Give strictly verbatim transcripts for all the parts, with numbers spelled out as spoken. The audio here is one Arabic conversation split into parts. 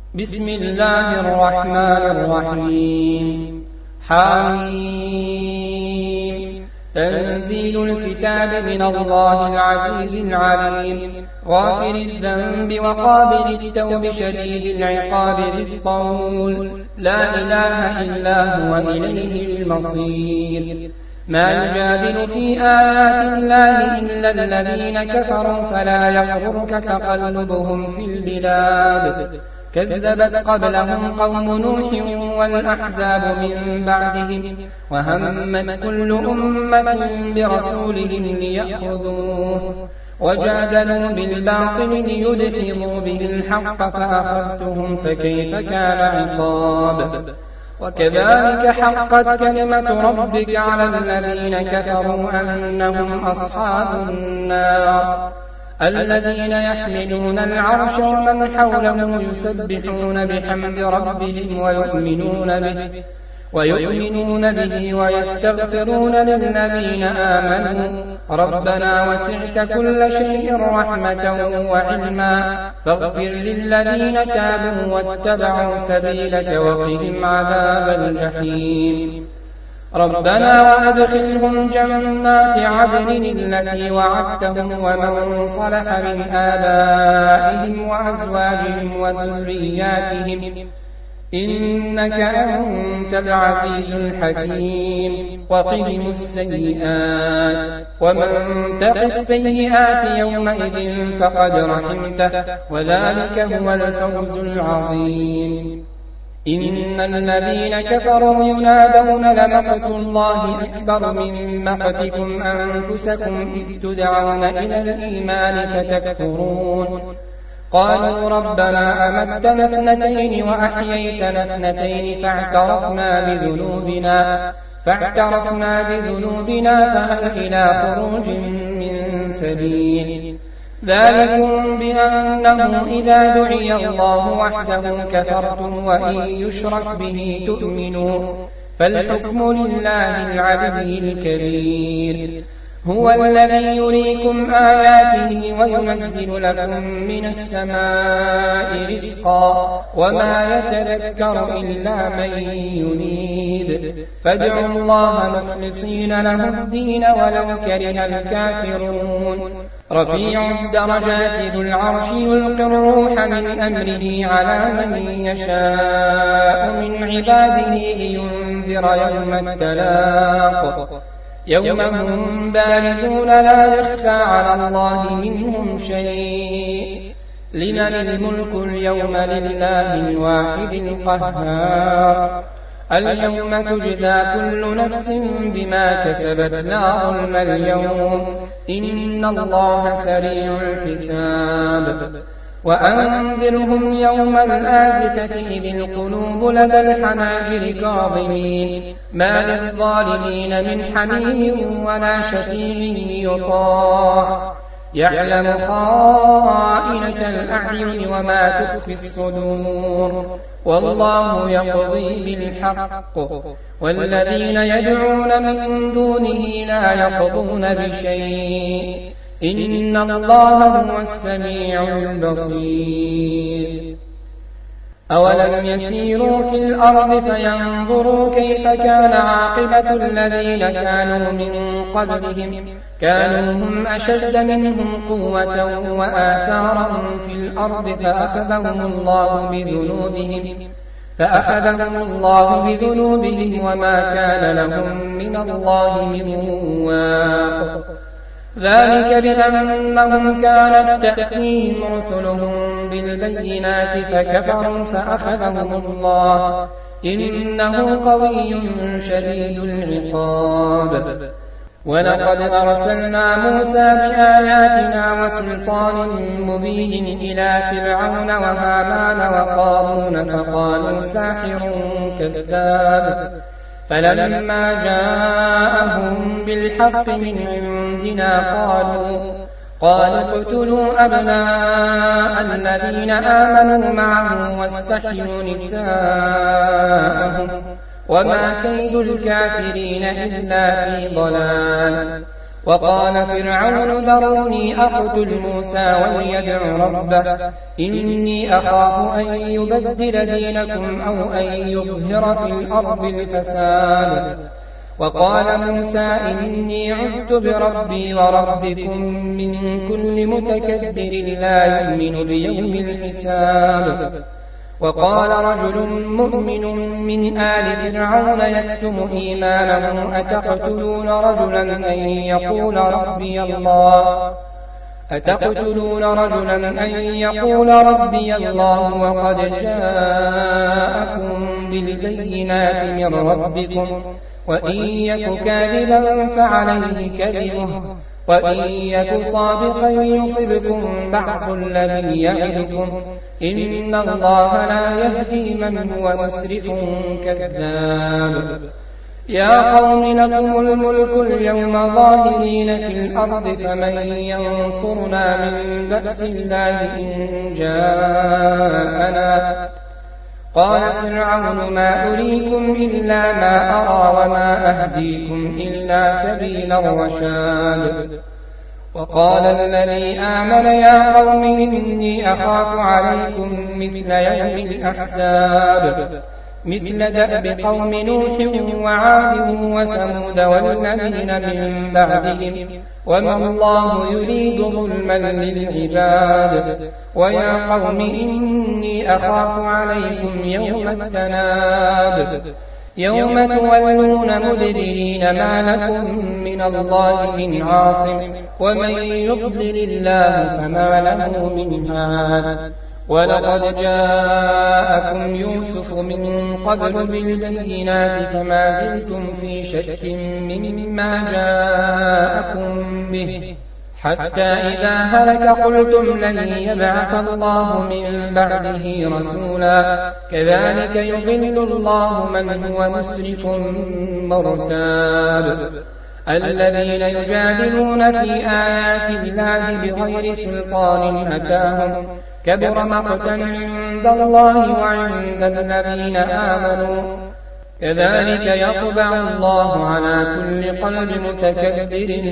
بسم الله الرحمن الرحيم. حميم. تنزيل الكتاب من الله العزيز العليم، غافر الذنب وقابل التوب شديد العقاب ذي الطول، لا إله إلا هو إليه المصير. ما يجادل في آيات الله إلا الذين كفروا فلا يغرك تقلبهم في البلاد. كذبت قبلهم قوم نوح والأحزاب من بعدهم، وهمت كل أمة برسولهم ليأخذوه، وجادلوا بالباطل ليدحضوا به الحق فأخذتهم فكيف كان عقاب. وكذلك حقت كلمة ربك على الذين كفروا أنهم أصحاب النار، الذين يحملون العرش ومن حوله يسبحون بحمد ربهم ويؤمنون به ويؤمنون به ويستغفرون للذين آمنوا ربنا وسعت كل شيء رحمة وعلما فاغفر للذين تابوا واتبعوا سبيلك وقهم عذاب الجحيم. ربنا وأدخلهم جنات عدن التي وعدتهم ومن صلح من آبائهم وأزواجهم وذرياتهم إنك أنت العزيز الحكيم. وقهم السيئات ومن تق السيئات يومئذ فقد رحمته وذلك هو الفوز العظيم. إن الذين كفروا ينادون لمقت الله أكبر من مقتكم أنفسكم إذ تدعون إلى الإيمان فتكفرون. قالوا ربنا أمتنا اثنتين وأحييتنا اثنتين فاعترفنا بذنوبنا فاعترفنا بذنوبنا فهل إلى خروج من سبيل. ذلكم بأنه إذا دعي الله وحده كفرتم وإن يشرك به تؤمنوا فالحكم لله العلي الكبير. هو الذي يريكم آياته وينزل لكم من السماء رزقا وما يتذكر إلا من ينيب. فادعوا الله مخلصين له الدين ولو كره الكافرون. رفيع الدرجات ذو العرش يلقي الروح من أمره على من يشاء من عباده لينذر يوم التلاق يوم هم بارزون لا يخفى على الله منهم شيء. لمن الملك اليوم لله الواحد القهار. اليوم تجزى كل نفس بما كسبت لا ظلم اليوم إن الله سريع الحساب. وأنذرهم يوم الآزفة إذ القلوب لدى الحناجر كاظمين ما للظالمين من حميم ولا شفيع يطاع يعلم خائنة الأعين وما تخفي الصدور والله يقضي بالحق والذين يدعون من دونه لا يقضون بشيء إن الله هو السميع البصير. أولم يسيروا في الأرض فينظروا كيف كان عاقبة الذين كانوا من قبلهم كانوا هم أشد منهم قوة وآثارا في الأرض فأخذهم الله بذنوبهم فأخذهم الله بذنوبهم وما كان لهم من الله من واق. ذلك بأنهم كانت تأتيهم رسلهم بالبينات فكفروا فأخذهم الله إنه قوي شديد العقاب. ولقد أرسلنا موسى بآياتنا وسلطان مبين إلى فرعون وهامان وقارون فقالوا ساحر كذاب. فلما جاءهم بالحق من عندنا قالوا قالوا اقتلوا أبناء الذين آمنوا معه واستحيوا نساءهم وما كيد الكافرين إلا في ضلال. وقال فرعون ذروني أقتل موسى وليدع ربه إني أخاف أن يبدل دينكم أو أن يظهر في الأرض الفساد. وقال موسى إني عذت بربي وربكم من كل متكبر لا يؤمن بيوم الحساب. وقال رجل مؤمن من آل فرعون يكتم إيمانه أتقتلون رجلا أن يقول ربي الله أتقتلون رجلا أن يقول ربي الله وقد جاءكم بالبينات من ربكم وإن يك كاذبا فعليه كذبه وإن يك صادقا يصبكم بعض الذي يعدكم إن الله لا يهدي من هو مسرف كذاب. يا قوم لكم الملك اليوم ظاهرين في الأرض فمن ينصرنا من بأس الله إن جاءنا. قال فرعون ما أريكم إلا ما أرى وما أهديكم إلا سبيل الرشاد. وقال الذي آمن يا قوم إني أخاف عليكم مثل يوم الأحزاب مثل دأب قوم نوح وعاد وثمود والذين من بعدهم وما الله يريد ظلما للعباد. ويا قوم إني أخاف عليكم يوم التناد يوم تولون مدبرين ما لكم من الله من عاصم ومن يضلل الله فما له من هاد. ولقد جاءكم يوسف من قبل بالبينات فما زلتم في شك مما جاءكم به حتى إذا هلك قلتم لن يبعث الله من بعده رسولا كذلك يضل الله من هو مسرف مرتاب. الذين يجادلون في آيات الله بغير سلطان أتاهم كبر مقتا عند الله وعند الذين آمنوا كذلك يطبع الله على كل قلب متكبر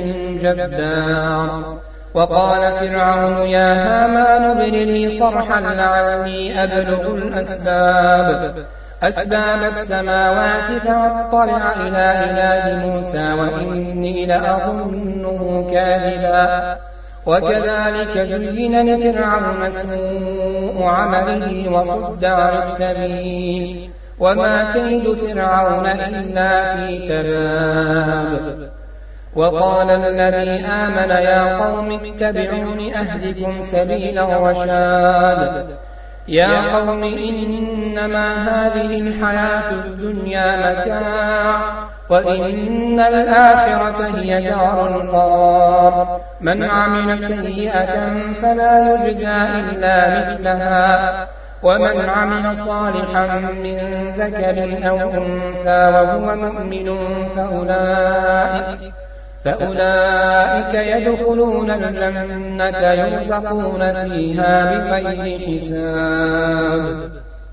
جبار. وقال فرعون يا هامان ابن لي صرحا لعلي أبلغ الأسباب أسباب السماوات فاطلع إلى إله موسى وإني لأظنه كاذبا. وكذلك زين لفرعون سوء عمله وصد عن السبيل وما كيد فرعون إلا في تباب. وقال الذي آمن يا قوم اتبعون أهدكم سبيل الرشاد. يا قوم إنما هذه الحياة الدنيا متاع وإن الآخرة هي دار القرار. من عمل سيئة فلا يجزى إلا مثلها ومن عمل صالحا من ذكر أو أنثى وهو مؤمن فأولئك فأولئك يدخلون الجنة يرزقون فيها بغير حساب.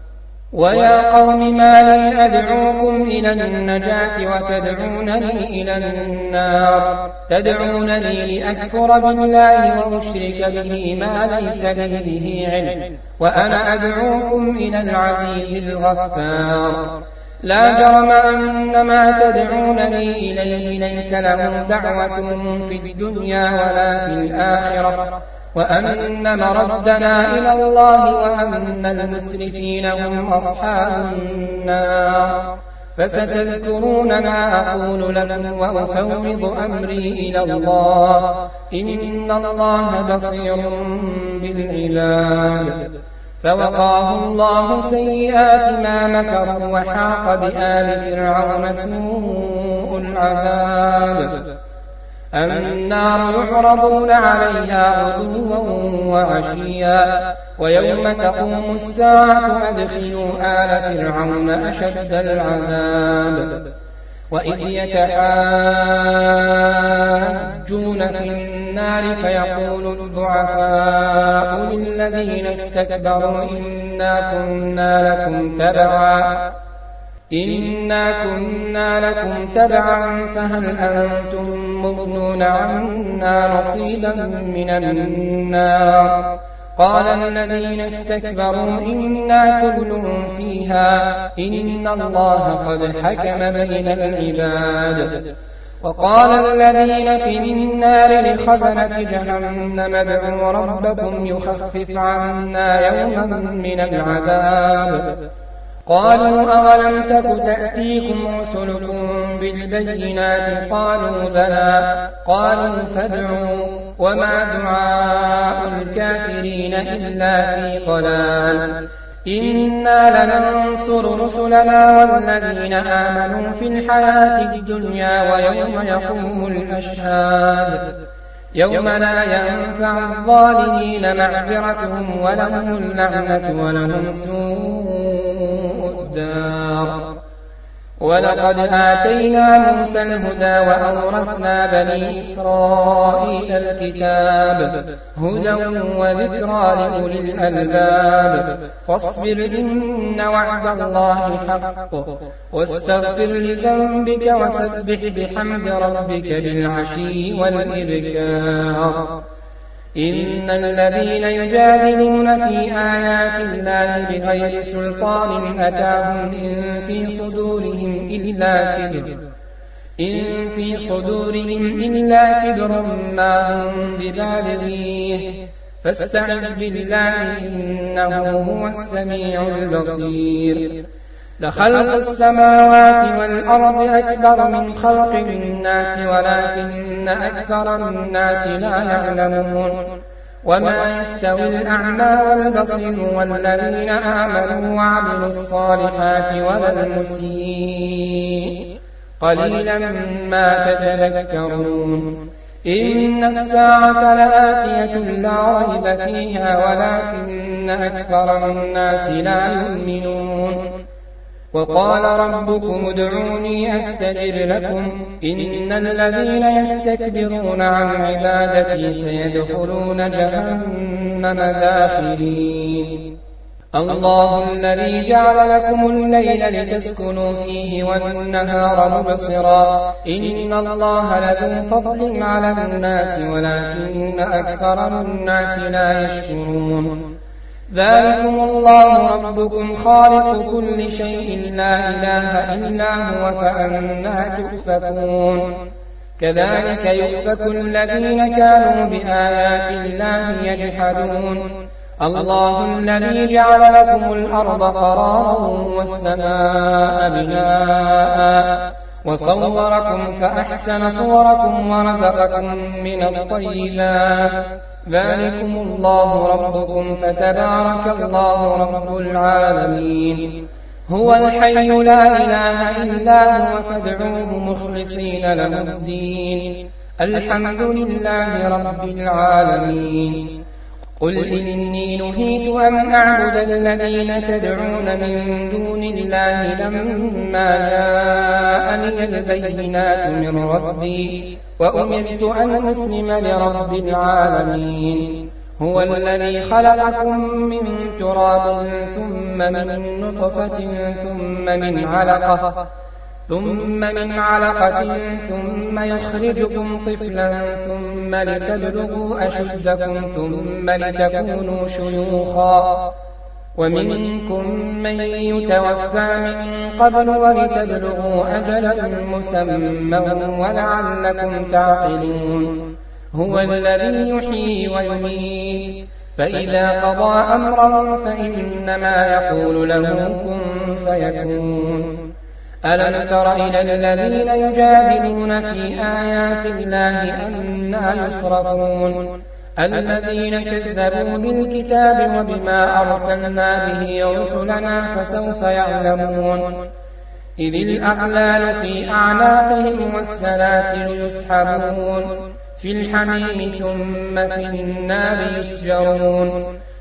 ويا قوم ما لي أدعوكم إلى النجاة وتدعونني إلى النار تدعونني لأكفر بالله وأشرك به ما ليس لي به علم وأنا أدعوكم إلى العزيز الغفار. لا جرم أن ما تدعونني إليه ليس له دعوة في الدنيا ولا في الآخرة وأن مردنا إلى الله وأن المسرفين هم أصحاب النار. فستذكرون ما أقول لكم وأفوض أمري إلى الله إن الله بصير بالعباد. فوقاه الله سيئات ما مكروا وحاق بآل فرعون سوء العذاب. النار يعرضون عليها غدوا وعشيا ويوم تقوم الساعة أدخلوا آل فرعون أشد العذاب. وإذ يتحاجون في النار فيقول الضعفاء للذين استكبروا إنا كنا لكم تبعا إنا كنا لكم تبعا فهل أنتم مغنون عنا نصيبا من النار. قال الذين استكبروا إنا كل فيها إن الله قد حكم بين العباد. وقال الذين في النار لخزنة جهنم ادعوا ربكم يخفف عنا يوما من العذاب. قالوا أولم تك تأتيكم رسلكم بالبينات قالوا بلى. قالوا فادعوا وما دعاء الكافرين إلا في ضلال. إنا لننصر رسلنا والذين آمنوا في الحياة الدنيا ويوم يقوم الأشهاد يوم لا ينفع الظالمين معذرتهم ولهم اللعنة ولهم سوء الدار. ولقد آتينا موسى الهدى وأورثنا بني إسرائيل الكتاب هدى وذكرى لأولي الألباب. فاصبر إن وعد الله حق واستغفر لذنبك وسبح بحمد ربك بالعشي والإبكار. إن الذين يجادلون في آيات الله بغير سلطان أتاهم إن في صدورهم إلا كبر إن في صدورهم إلا كبر ما هم ببالغيه فاستعذ بالله إنه هو السميع البصير. لخلق السماوات والأرض أكبر من خلق الناس ولكن أكثر الناس لا يعلمون. وما يستوي الأعمى والبصير والذين آمنوا وعملوا الصالحات ولا المسيء قليلا ما تتذكرون. إن الساعة لآتية لا ريب فيها ولكن أكثر الناس لا يؤمنون. وقال ربكم ادعوني أستجب لكم إن الذين يستكبرون عن عبادتي سيدخلون جهنم داخرين. الله الذي جعل لكم الليل لتسكنوا فيه والنهار مبصرا إن الله لذو فضل على الناس ولكن أكثر الناس لا يشكرون. ذلكم الله ربكم خالق كل شيء لا إله إلا هو فأنى تؤفكون. كذلك يؤفك الذين كانوا بآيات الله يجحدون. الله الذي جعل لكم الأرض قرارا والسماء بناء وصوركم فأحسن صوركم ورزقكم من الطيبات. ذلكم الله ربكم فتبارك الله رب العالمين. هو الحي لا إله إلا هو فادعوه مخلصين له الدين. الحمد لله رب العالمين. قل إني نهيت أن أعبد الذين تدعون من دون الله لما جاءني البينات من ربي وأمرت أن أسلم لرب العالمين. هو الذي خلقكم من تراب ثم من نطفة ثم من علقة ثم من علقة ثم يخرجكم طفلا ثم لتبلغوا أشدكم ثم لتكونوا شيوخا ومنكم من يتوفى من قبل ولتبلغوا أجلا مسمى ولعلكم تعقلون. هو الذي يحيي ويميت فإذا قضى أمرا فإنما يقول له كن فيكون. ألم تر إلى الذين يجادلون في آيات الله أنى يصرفون. الذين كذبوا بالكتاب وبما أرسلنا به رسلنا فسوف يعلمون. إذ الأغلال في أعناقهم والسلاسل يسحبون في الحميم ثم في النار يسجرون.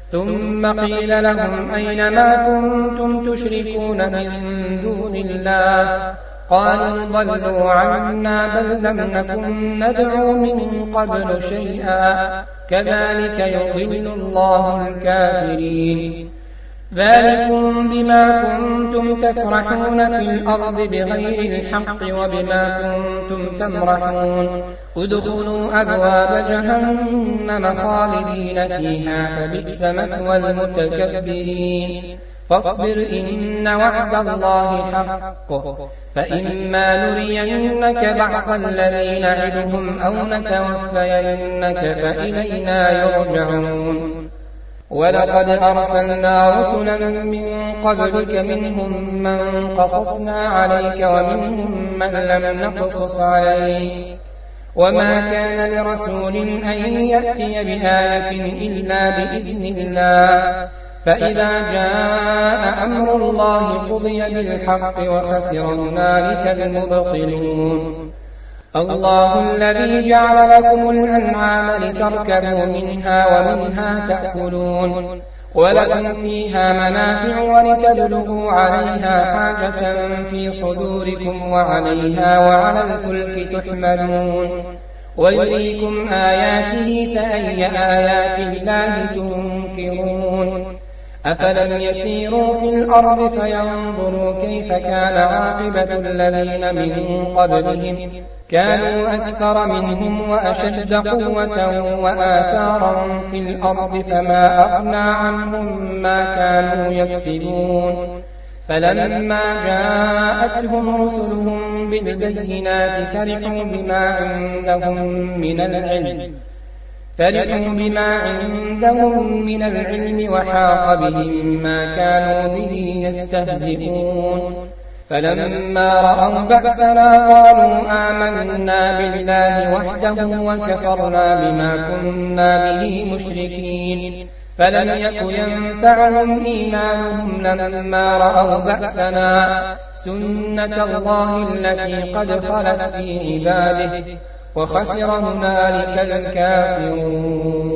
ثم قيل لهم أين ما كنتم تشركون من دون الله قالوا ضلوا عنا بل لم نكن ندعو من قبل شيئا كذلك يضل الله الكافرين. ذلكم بما كنتم تفرحون في الأرض بغير الحق وبما كنتم تمرحون ادخلوا أبواب جهنم خالدين فيها فبئس مثوى المتكبرين فاصبر إن وعد الله حق فإما نرينك بعض الذي نعدهم أو نتوفينك فإلينا يرجعون ولقد أرسلنا رسلا من قبلك منهم من قصصنا عليك ومنهم من لم نقصص عليك وما كان لرسول أن يأتي بآية إلا بإذن الله فإذا جاء أمر الله قضي بالحق وخسر هنالك المبطلون الله الذي جعل لكم الأنعام لتركبوا منها ومنها تأكلون ولكم فيها منافع ولتبلغوا عليها حاجة في صدوركم وعليها وعلى الفلك تحملون ويريكم آياته فأي آيات الله تنكرون أفلم يسيروا في الأرض فينظروا كيف كان عاقبة الذين من قبلهم كانوا أكثر منهم وأشد قوة وآثارا في الأرض فما أغنى عنهم ما كانوا يكسبون فلما جاءتهم رسلهم بالبينات فرحوا بما عندهم من العلم فرحوا بما عندهم من العلم وحاق بهم ما كانوا به يستهزئون فلما رأوا بأسنا قالوا آمنا بالله وحده وكفرنا بما كنا به مشركين فلم يك ينفعهم إيمانهم لما رأوا بأسنا سنة الله التي قد خلت في عباده وخسر هنالك الكافرون